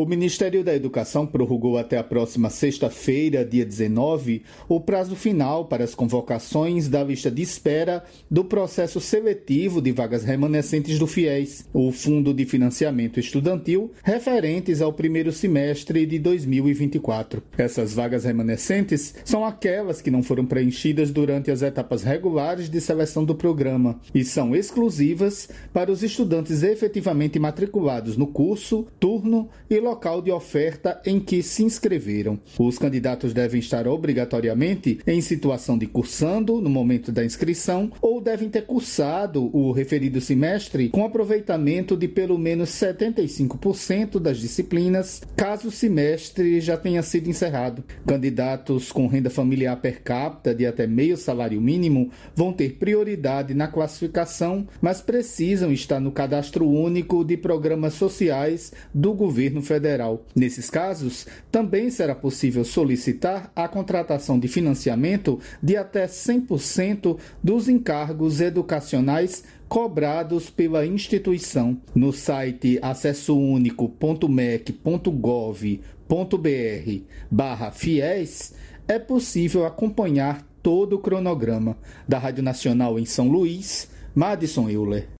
O Ministério da Educação prorrogou até a próxima sexta-feira, dia 19, o prazo final para as convocações da lista de espera do processo seletivo de vagas remanescentes do FIES, o Fundo de Financiamento Estudantil, referentes ao primeiro semestre de 2024. Essas vagas remanescentes são aquelas que não foram preenchidas durante as etapas regulares de seleção do programa e são exclusivas para os estudantes efetivamente matriculados no curso, turno e local de oferta em que se inscreveram. Os candidatos devem estar obrigatoriamente em situação de cursando no momento da inscrição ou devem ter cursado o referido semestre com aproveitamento de pelo menos 75% das disciplinas, caso o semestre já tenha sido encerrado. Candidatos com renda familiar per capita de até meio salário mínimo vão ter prioridade na classificação, mas precisam estar no cadastro único de programas sociais do governo federal. Nesses casos, também será possível solicitar a contratação de financiamento de até 100% dos encargos educacionais cobrados pela instituição. No site acessounico.mec.gov.br/FIES é possível acompanhar todo o cronograma. Da Rádio Nacional em São Luís, Madison Euler.